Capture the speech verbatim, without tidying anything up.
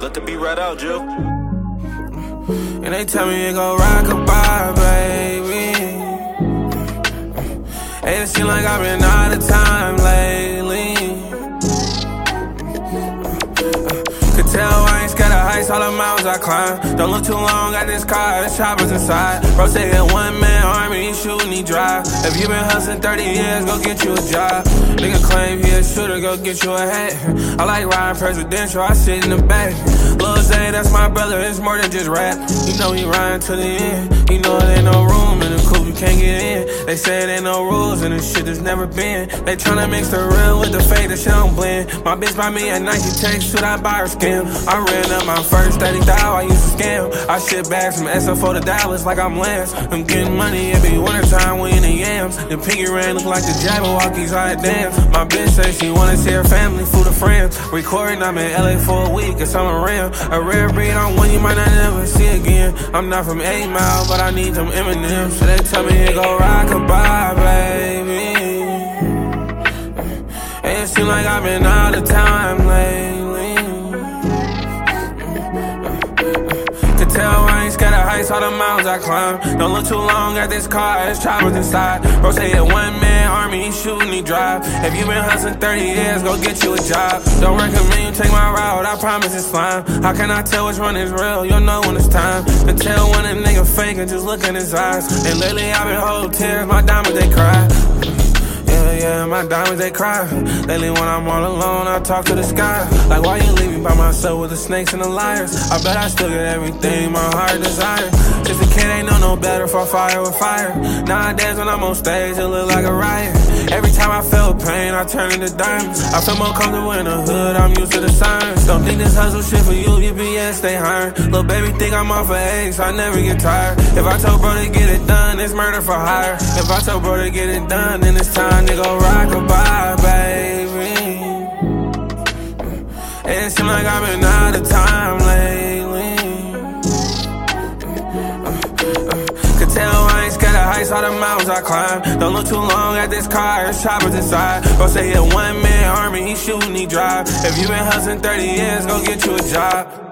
Let the beat right out, Jill. And they tell me you go rock goodbye, baby. And it seem like I've been out of time lately. Could tell I ain't scared of heights, all the mountains I climb. Don't look too long at this car, there's choppers inside. Bro say that one man army, he shoot and he drive. If you been hustling thirty years, go get you a job. Nigga claim he a shooter, go get you a hat. I like riding presidential, I sit in the back. Lil Zay, that's my brother, it's more than just rap. You know he riding to the end. You know there ain't no room in the coupe, you can't get in. They say there ain't no rules and this shit that's never been. They tryna mix the real with the fake, that shit don't blend. My bitch buy me a Nike tech, should I buy her skin? I ran up my first thirty thousand, I used to scam. I ship bags from S F O to Dallas like I'm Lance. I'm getting money, it be wintertime, we in the yams. The piggy ring look like the Jabberwockies, I dance. My bitch say she wanna see her family, food or friends. Recording, I'm in L A for a week, it's on a rim. A rare breed on one you might not ever see again. I'm not from eight mile, but I need them M and M's. So they tell me to go rock goodbye, baby. And it seem like I've been out of time lately. Could tell I ain't scared of heights, all the mountains I climb. Don't look too long at this car, there's choppers inside. Bro say that one man army, he shoot and he drive. If you been hustling thirty years, go get you a job. Don't recommend you take my route, I promise it's fine. How can I tell which one is real? You'll know when it's time. Can tell when a nigga fake and just look in his eyes. And lately I've been holding tears, my diamonds they cry. Yeah, yeah, my diamonds they cry. Lately when I'm all alone, I talk to the sky. Like why you leave me by myself with the snakes and the liars? I bet I still get everything my heart desires. Just a kid ain't know no better for fire with fire. Nowadays when I'm on stage, it look like a riot. Every time I feel pain, I turn into diamonds. I feel more comfortable in the hood, I'm used to the signs. Don't think this hustle shit for you, you be yeah, stay hiring. Little baby think I'm off of eggs, I never get tired. If I told bro to get it done, it's murder for hire. If I told bro to get it done, then it's time to go rock goodbye, baby. And it seem like I've been out of time lately. Could tell I ain't scared of heights, all the mountains I climb. Don't look too long at this car, there's choppers inside. Bro say that one man army, he shoot and he drive. If you been hustling thirty years, go get you a job.